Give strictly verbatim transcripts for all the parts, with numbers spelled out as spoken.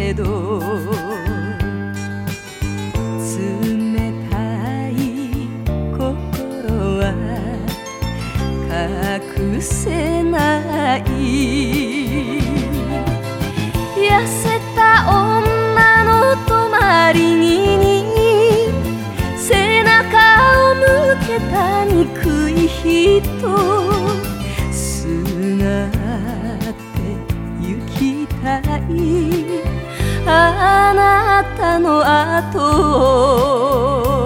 けど冷たい心は隠せない。痩せた女の泊まりに背中を向けた憎い人すがって行きたいあなたの後を。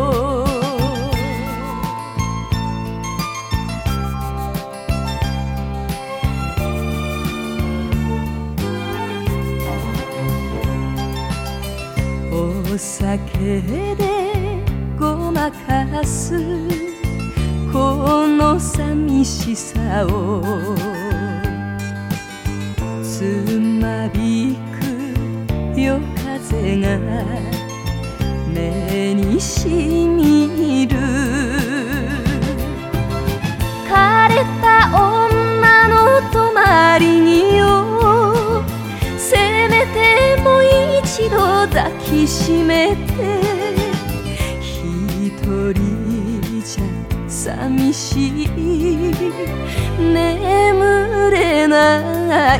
お酒でごまかすこの寂しさをつまびく夜風が目にしみる。枯れた女の泊まりによせめてもう一度抱きしめて一人じゃ寂しい眠れない。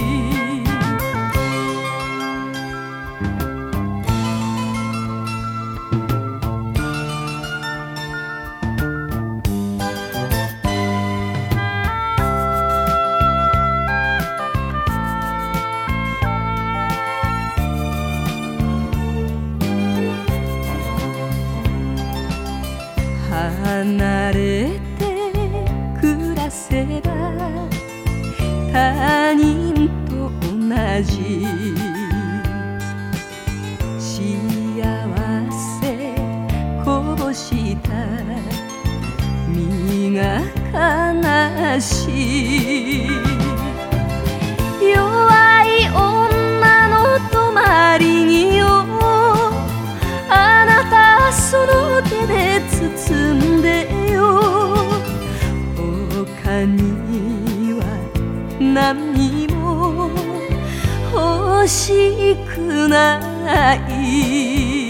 離れて暮らせば他人と同じ幸せこぼした身が悲しい。弱い女の泊まりによあなたその手で包んでよ。他には何も欲しくない。